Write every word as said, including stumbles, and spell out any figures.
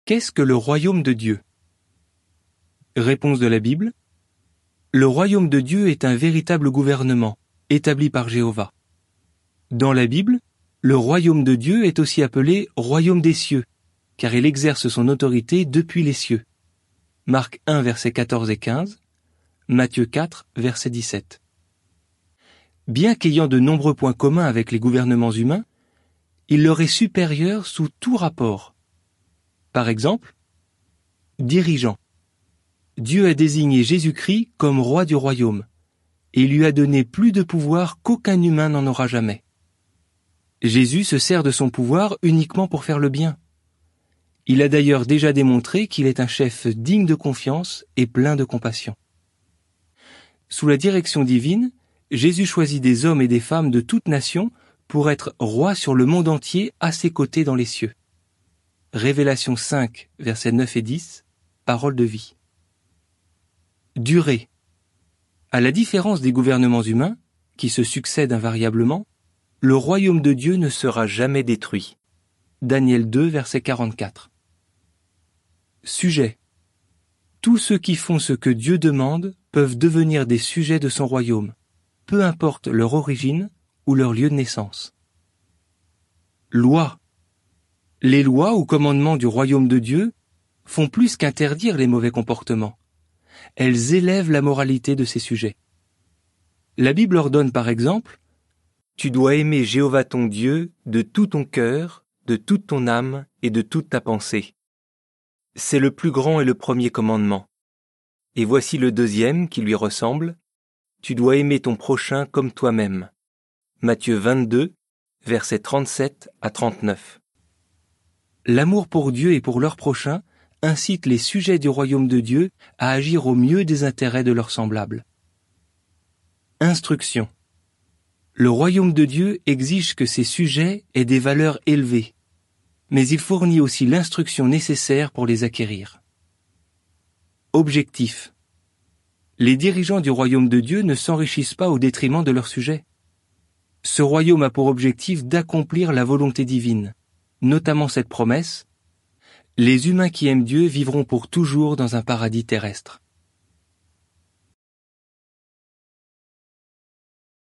Qu'est-ce que le royaume de Dieu? Réponse de la Bible. Le royaume de Dieu est un véritable gouvernement, établi par Jéhovah. Dans la Bible, le royaume de Dieu est aussi appelé royaume des cieux, car il exerce son autorité depuis les cieux. Marc un, versets quatorze et quinze, Matthieu quatre, verset dix-sept. Bien qu'ayant de nombreux points communs avec les gouvernements humains, il leur est supérieur sous tout rapport. Par exemple, dirigeant. Dieu a désigné Jésus-Christ comme roi du royaume, et lui a donné plus de pouvoir qu'aucun humain n'en aura jamais. Jésus se sert de son pouvoir uniquement pour faire le bien. Il a d'ailleurs déjà démontré qu'il est un chef digne de confiance et plein de compassion. Sous la direction divine, Jésus choisit des hommes et des femmes de toute nation pour être roi sur le monde entier à ses côtés dans les cieux. Révélation cinq, versets neuf et dix, parole de vie. Durée. À la différence des gouvernements humains, qui se succèdent invariablement, le royaume de Dieu ne sera jamais détruit. Daniel deux, verset quarante-quatre. Sujet. Tous ceux qui font ce que Dieu demande peuvent devenir des sujets de son royaume, peu importe leur origine ou leur lieu de naissance. Loi. Les lois ou commandements du royaume de Dieu font plus qu'interdire les mauvais comportements. Elles élèvent la moralité de ses sujets. La Bible ordonne par exemple « Tu dois aimer Jéhovah ton Dieu de tout ton cœur, de toute ton âme et de toute ta pensée. » C'est le plus grand et le premier commandement. Et voici le deuxième qui lui ressemble. Tu dois aimer ton prochain comme toi-même. Matthieu vingt-deux, versets trente-sept à trente-neuf. L'amour pour Dieu et pour leur prochain incite les sujets du royaume de Dieu à agir au mieux des intérêts de leurs semblables. Instruction. Le royaume de Dieu exige que ses sujets aient des valeurs élevées, mais il fournit aussi l'instruction nécessaire pour les acquérir. Objectif. Les dirigeants du royaume de Dieu ne s'enrichissent pas au détriment de leurs sujets. Ce royaume a pour objectif d'accomplir la volonté divine, notamment cette promesse : les humains qui aiment Dieu vivront pour toujours dans un paradis terrestre.